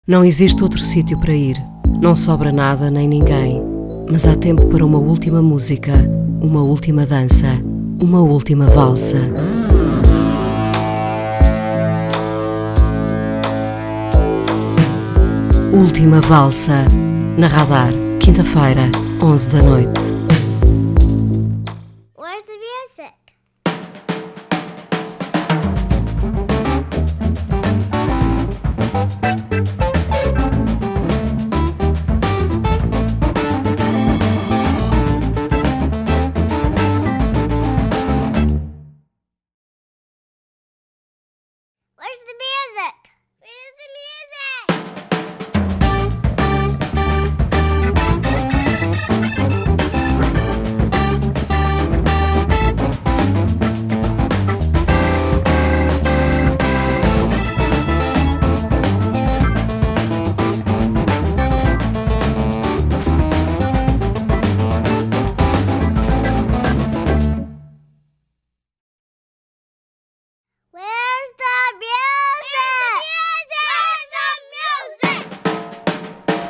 Não existe outro sítio para ir, não sobra nada nem ninguém, mas há tempo para uma última música, uma última dança, uma última valsa. Última Valsa, na Radar, quinta-feira, 11 da noite. Where's the music? Where's the music? Where's the music? Where's the music? Where's the music?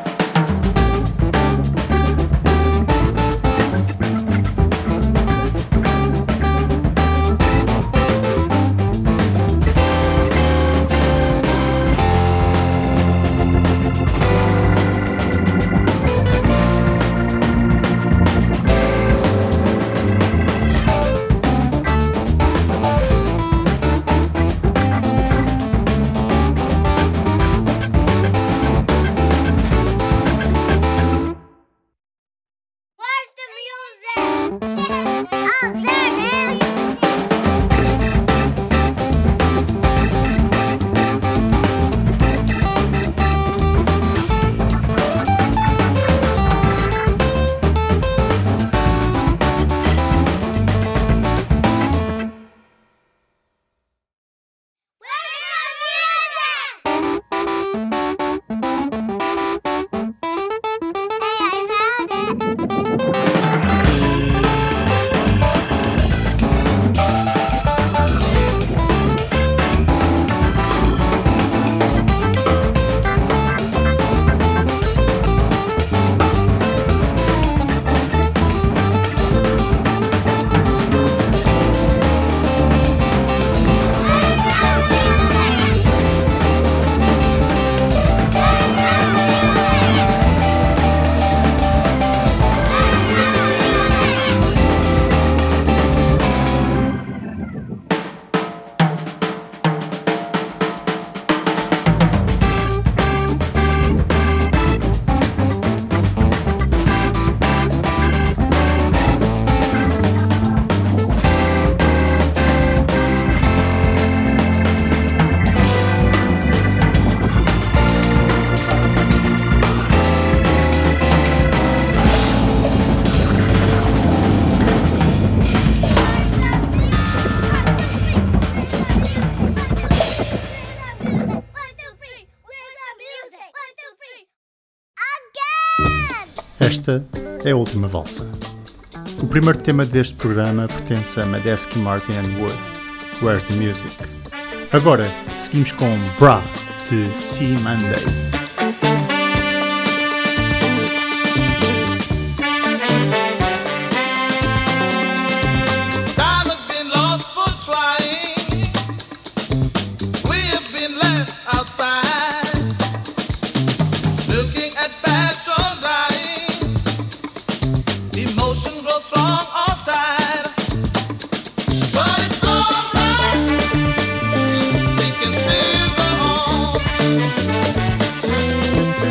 Where's the music? Oh, there it is. Esta é a última valsa. O primeiro tema deste programa pertence a Medeski, Martin & Wood, Where's the Music? Agora seguimos com Bra, de See Monday. Where's the music?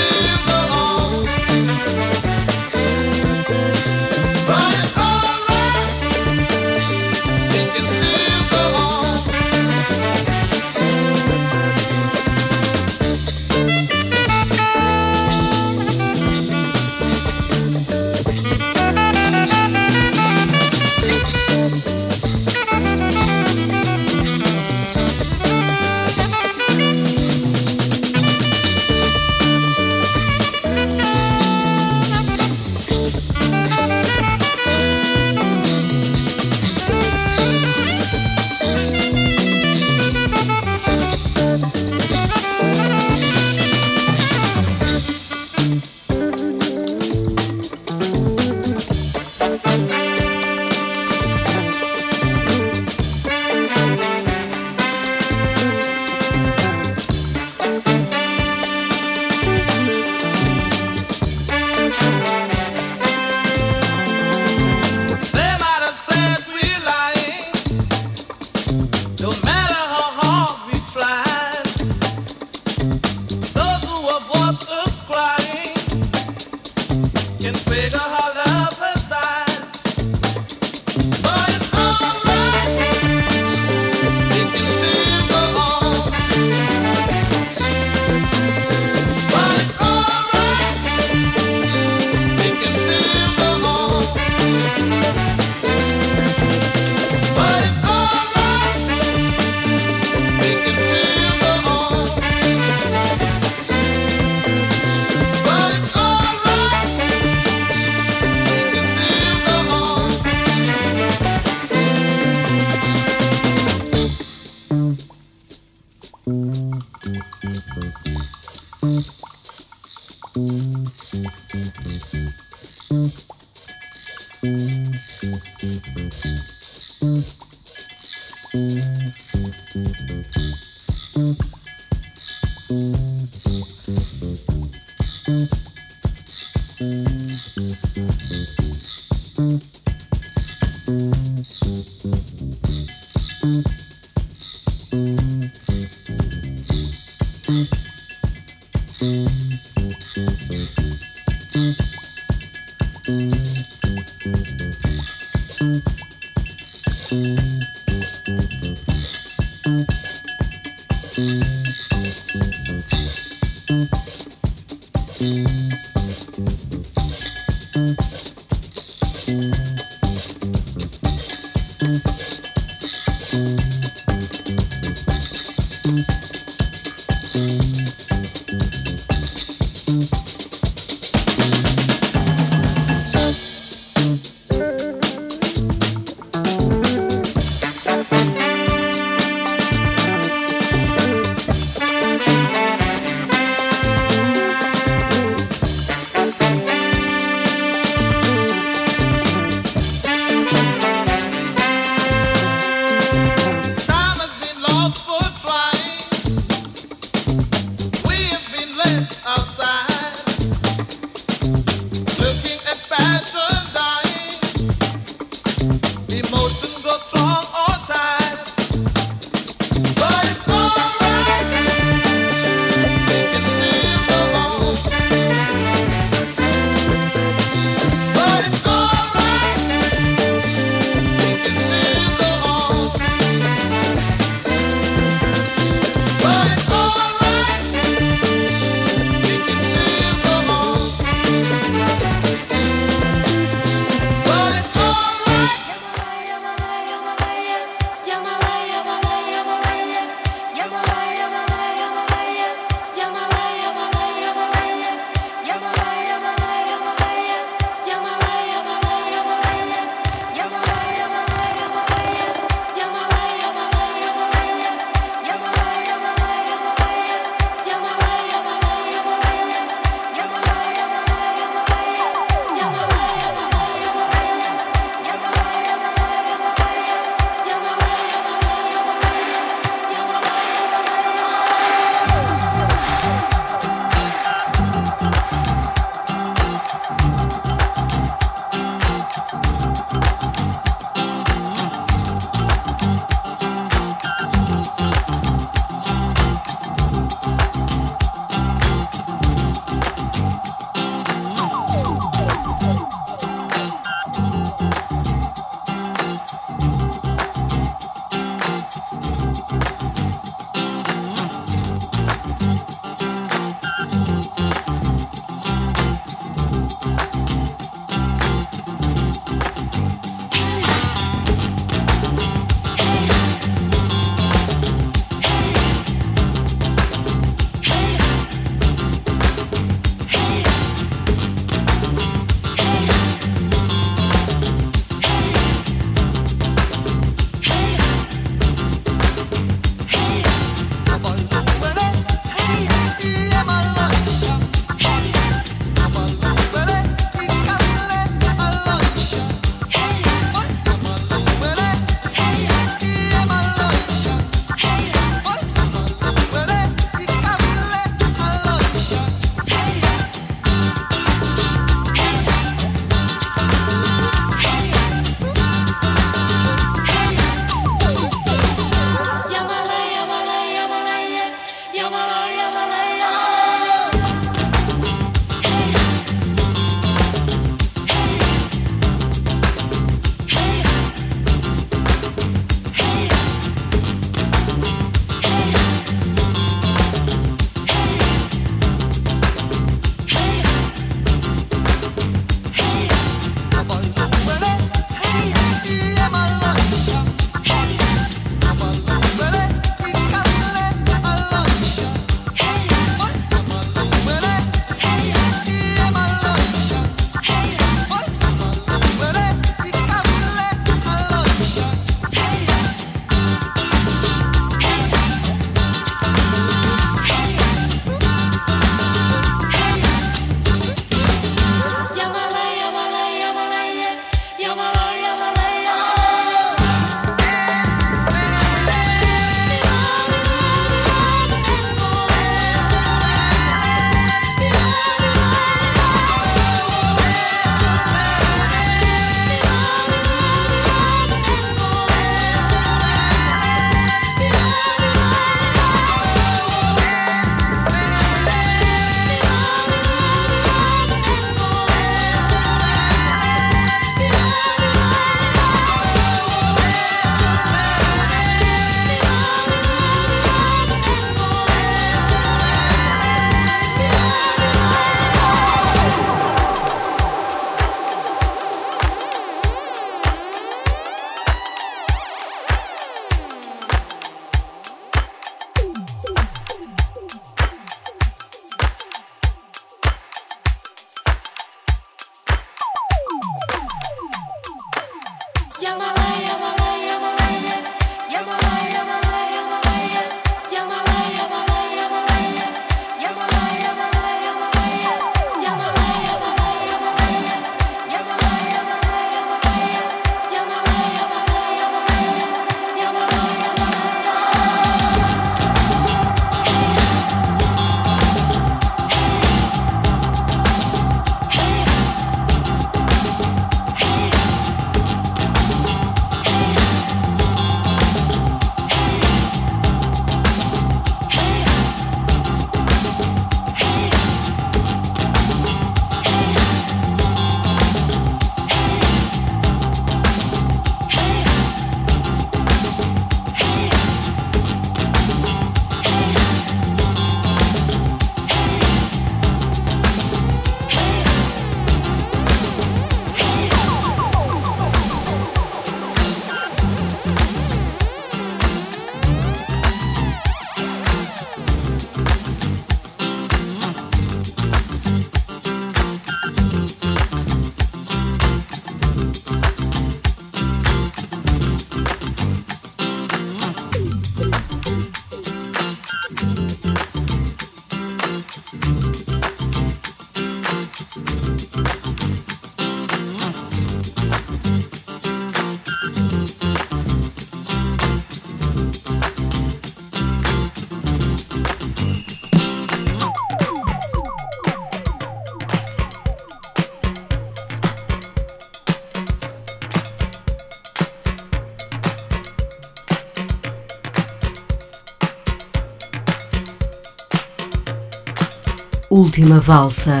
Última valsa.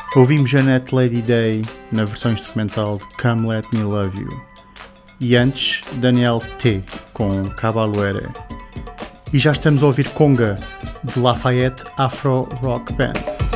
Ouvimos Jeanette Lady Day na versão instrumental de Come Let Me Love You. E antes, Daniel T. com Cabaluere. E já estamos a ouvir Conga, de Lafayette Afro Rock Band.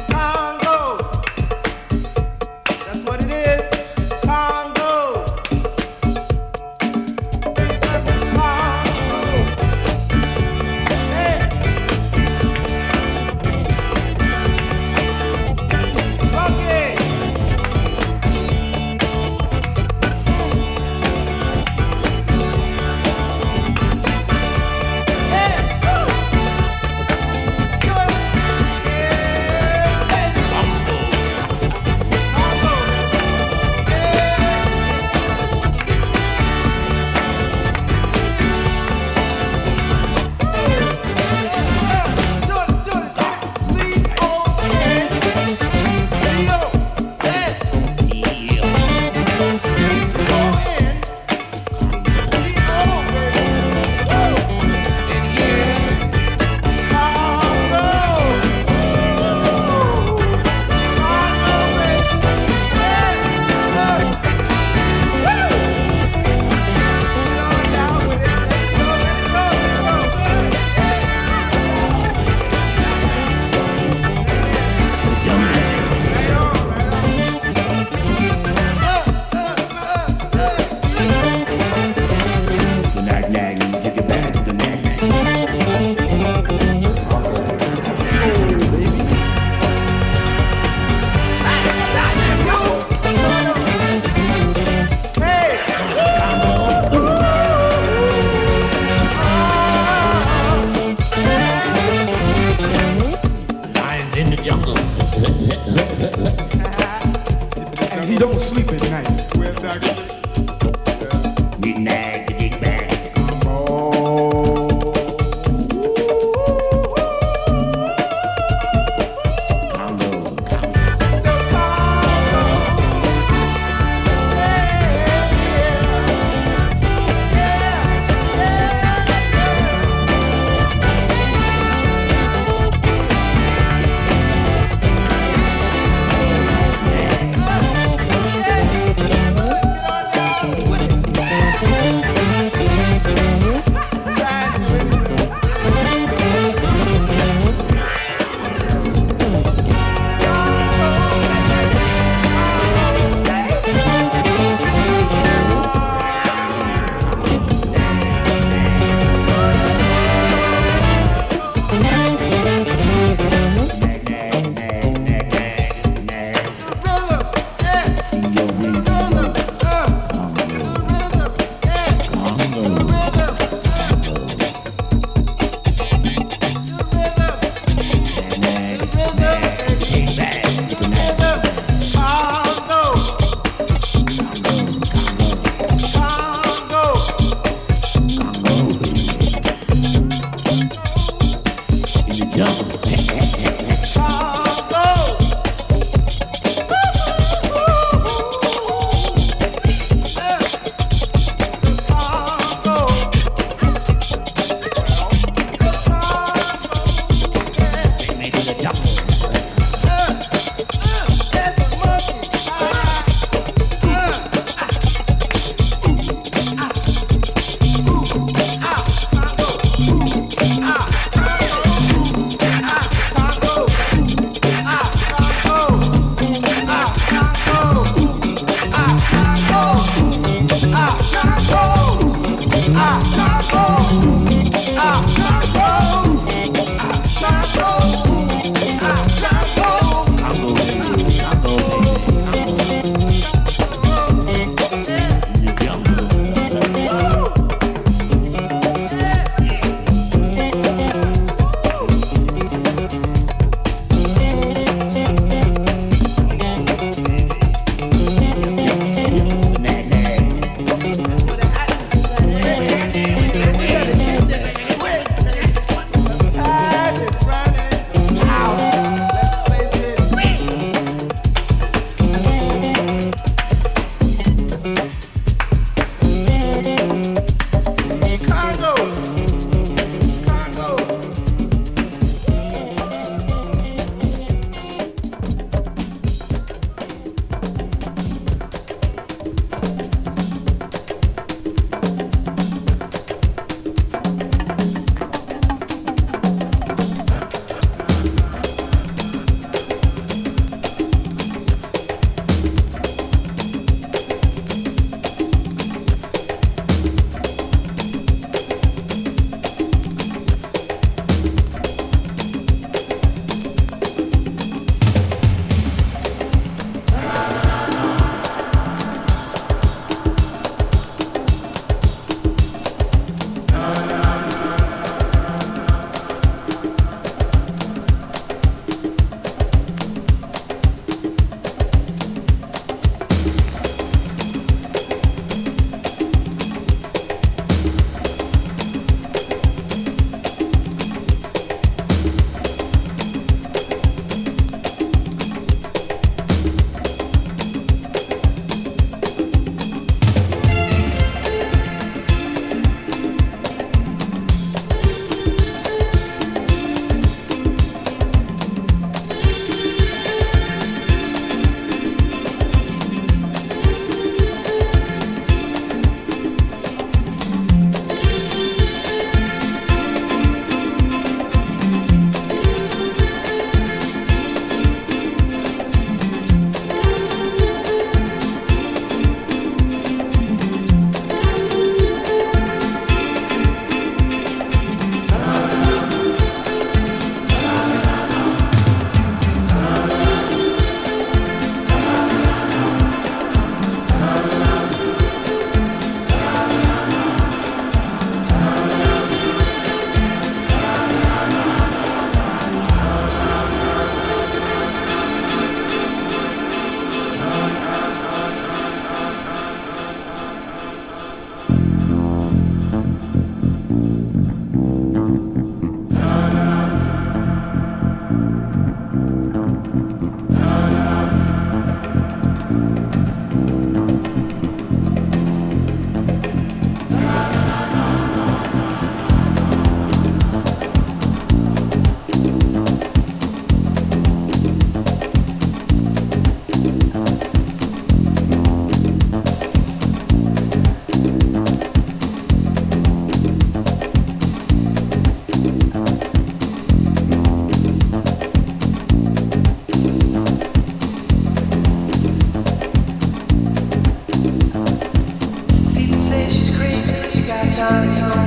He don't sleep at night. Midnight, the big bang.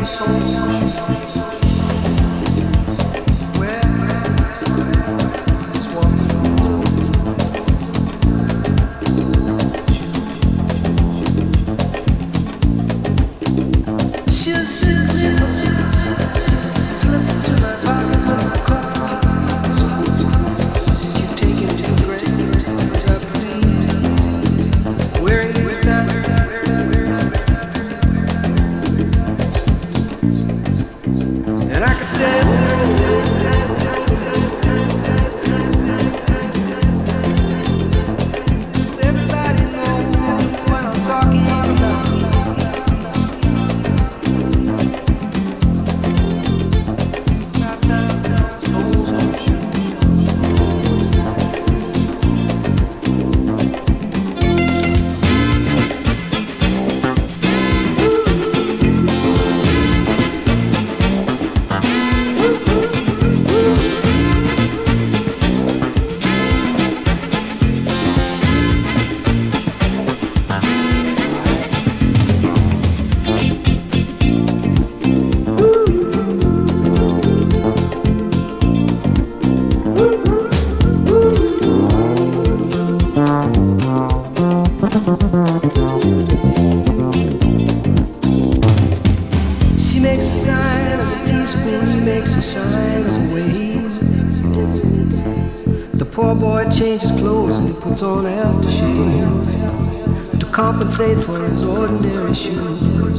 Changes clothes and he puts on aftershave to compensate for his ordinary shoes.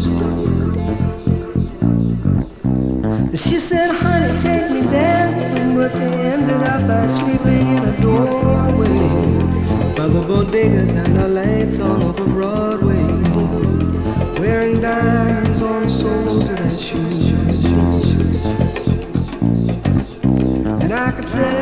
She said, honey, take me dancing, but they ended up by sleeping in a doorway by the bodegas and the lights on over Broadway, wearing diamonds on the soles of their shoes. And I could say,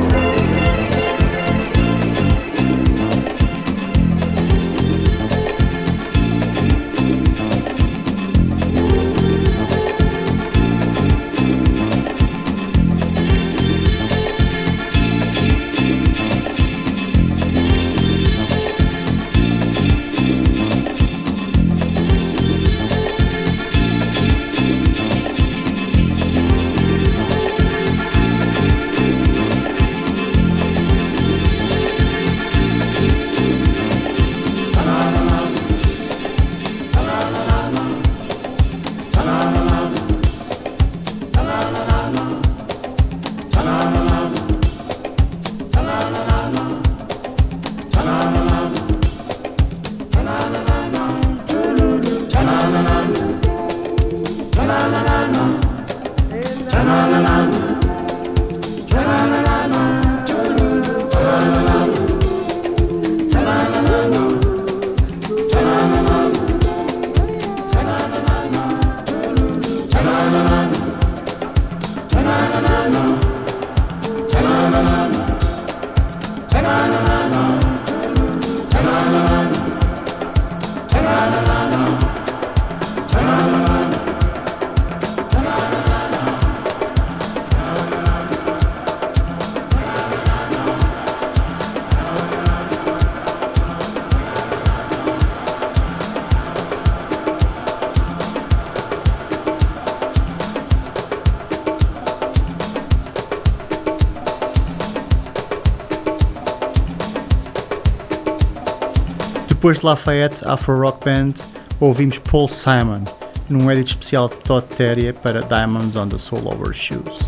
Depois de Lafayette Afro Rock Band, ouvimos Paul Simon, num edit especial de Todd Terry para Diamonds on the Sole of Her Shoes.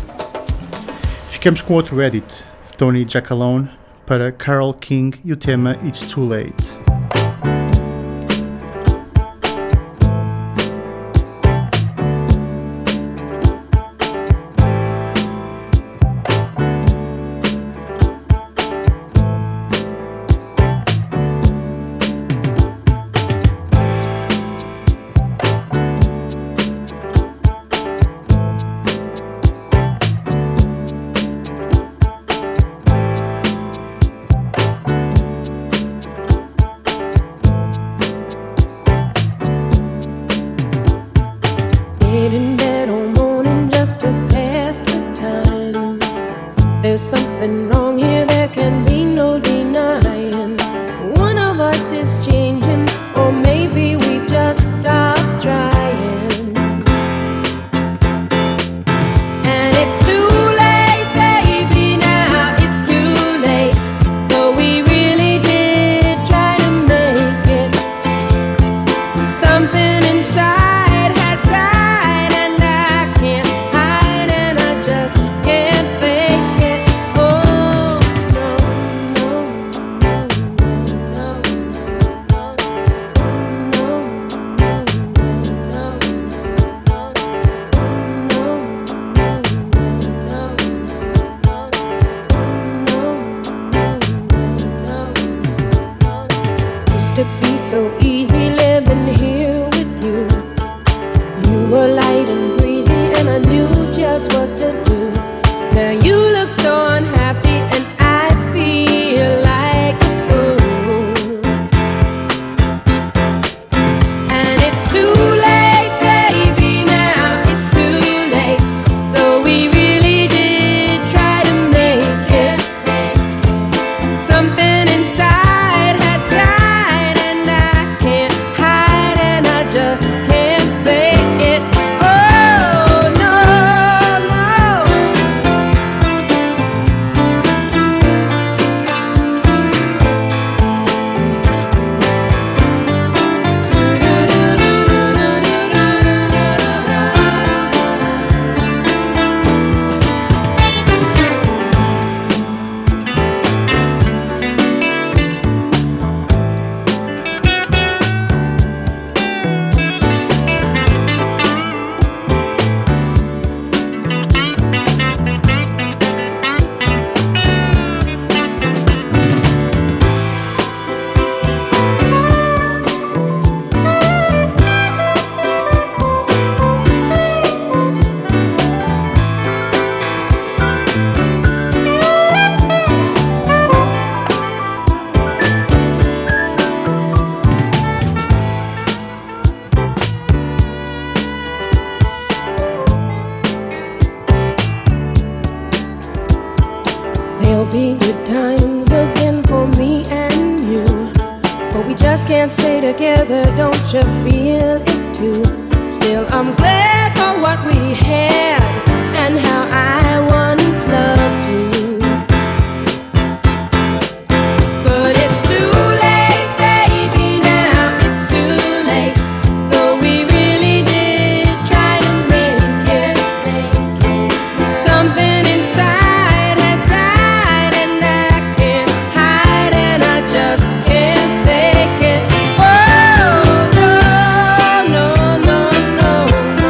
Ficamos com outro edit, de Tony Jackalone, para Carole King e o tema It's Too Late. There's something wrong here, there can be no denying. One of us is changing, or maybe we just stopped trying. be good times again for me and you. But we just can't stay together, don't you feel it too? Still, I'm glad for what we had and how I once loved you. But it's too late, baby, now it's too late. Though we really did try to make it. Something inside has died and I can't hide and I just can't fake it. Oh, no, no, no, no, no.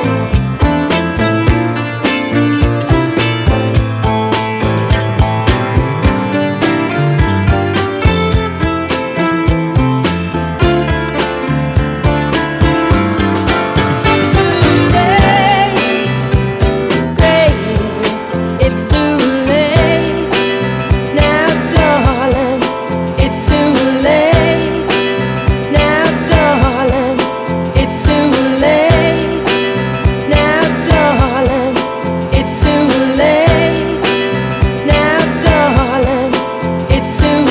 It's too late, baby. It's too late. Now, darling, it's too late. Now, darling, it's too late. Now, darling, it's too late. Now, darling, it's too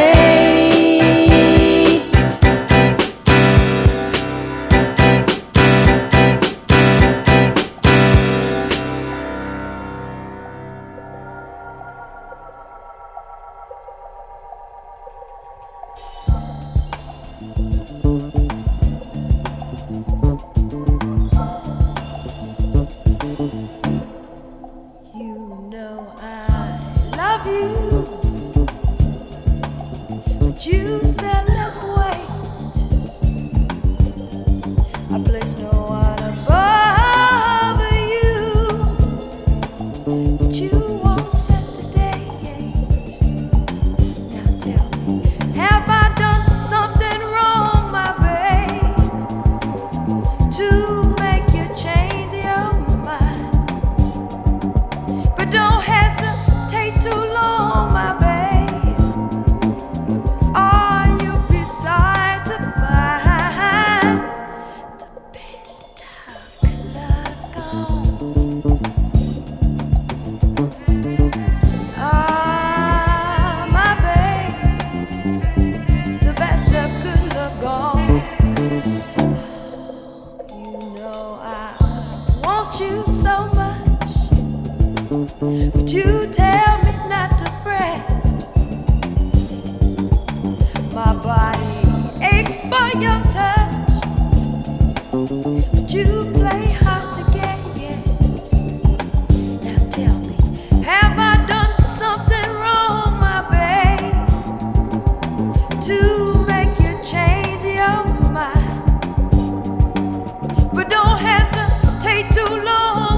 late. You know I love you, but you said let's wait. I place no one above you, but you won't set the date. Now tell me, have I done something wrong, my babe, to make you change your mind? But don't hesitate too long, my babe. Are you beside to find the best of love gone? Ah, my babe, the best of good love gone. You know I want you so much, but you tell me not to fret. My body aches for your touch, but you play hard to get. Now tell me, have I done something wrong, my babe, to make you change your mind? But don't hesitate too long,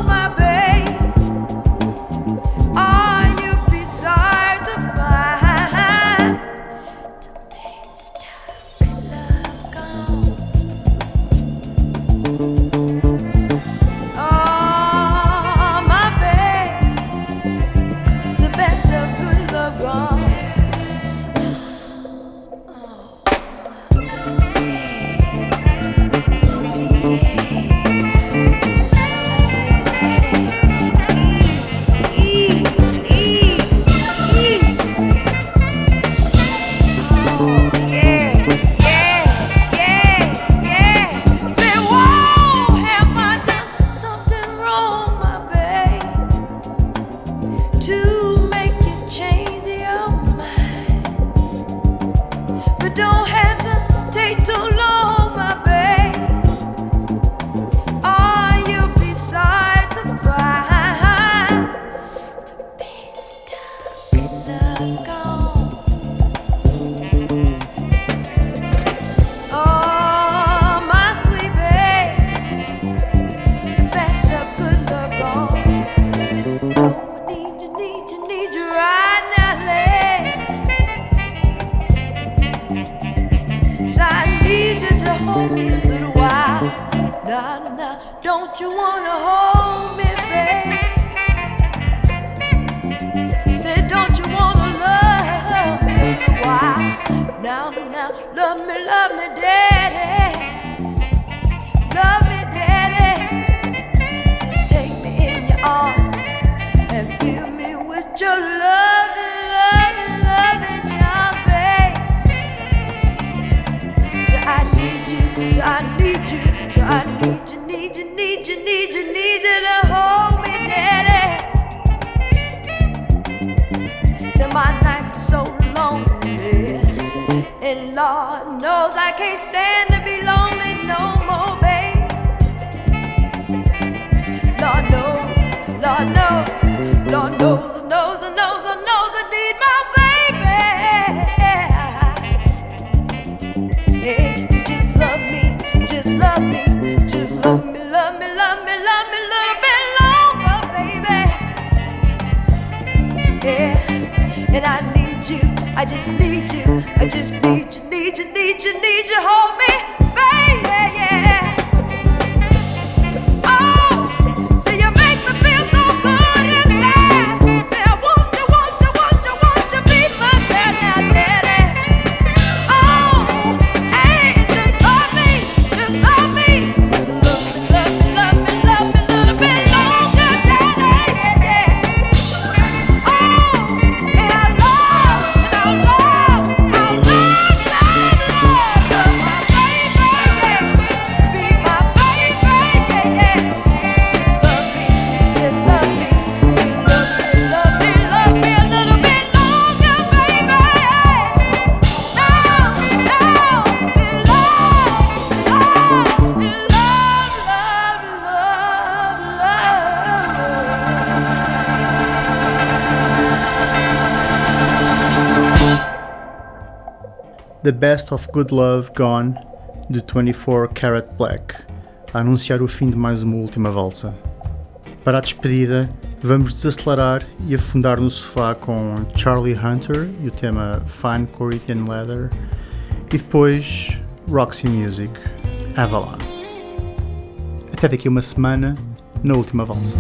nights are so lonely, and Lord knows I can't stand to be lonely no more, babe. Lord knows, Lord knows, Lord knows, knows, knows, knows I need my baby. Hey, you just love me, just love me, just love me, love me, love me, love me a little bit longer, baby. Yeah, and I need you, I just need you, I just need you, need you, need you, need you, hold me, baby, yeah. Oh, so you make me feel so good inside. Say I want you, want you, want you, want you, be my daddy, daddy. Oh, hey, just love me, just love me. Love me, love me, love me, love me a little bit longer, daddy, yeah, yeah. Oh, and I love, love my baby, be my baby, yeah, yeah. Just love me, love me, love me, love me a little bit longer, baby. No, say The Best of Good Love Gone, de 24 Karat Black, a anunciar o fim de mais uma última valsa. Para a despedida, vamos desacelerar e afundar no sofá com Charlie Hunter e o tema Fine Corinthian Leather, e depois Roxy Music, Avalon. Até daqui a uma semana, na última valsa.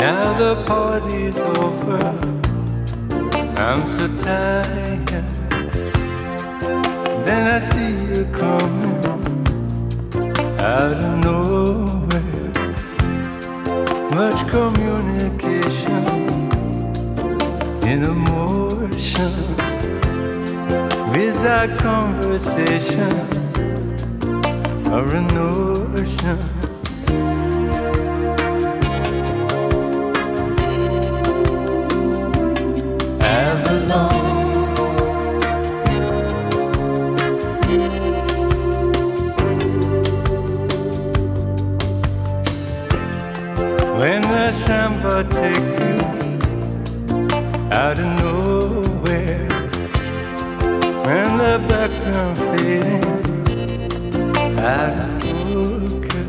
Now the party's over, I'm so tired. Then I see you coming out of nowhere. Much communication in emotion, without conversation or a notion. When the samba take you out of nowhere, when the background fading out of focus,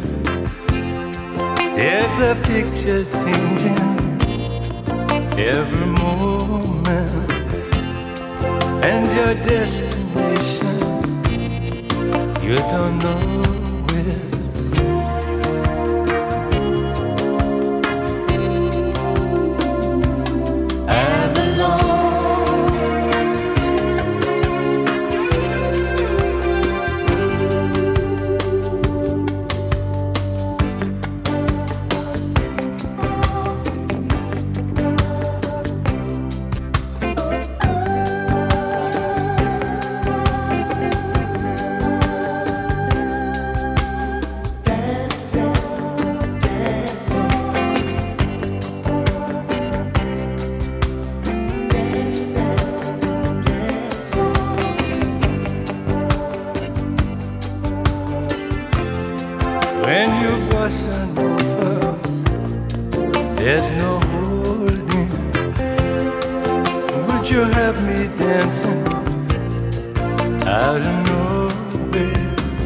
yes, the picture's changing every moment, and your destination you don't know where. When you bustin' over, there's no holding. Would you have me dancing out of nowhere?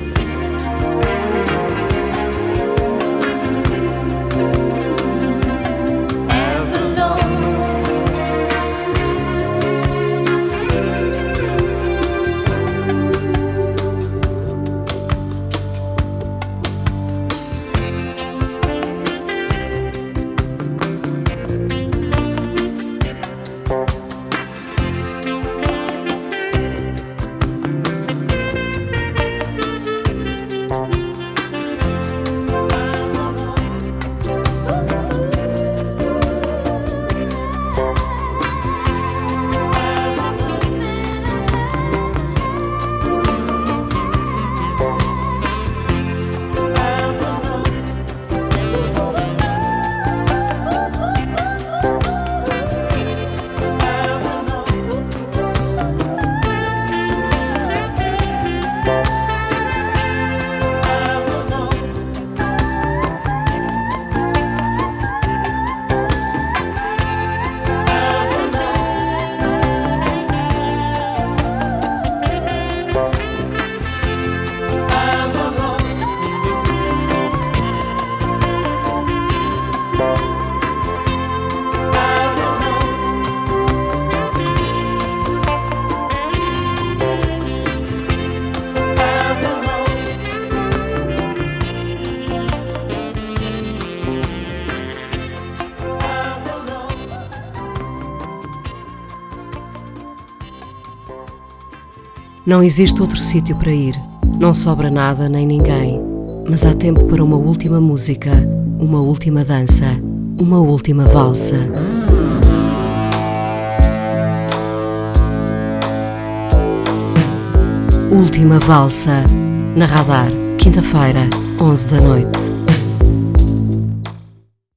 Não existe outro sítio para ir, não sobra nada nem ninguém, mas há tempo para uma última música, uma última dança, uma última valsa. Última valsa, na Radar, quinta-feira, 11 da noite.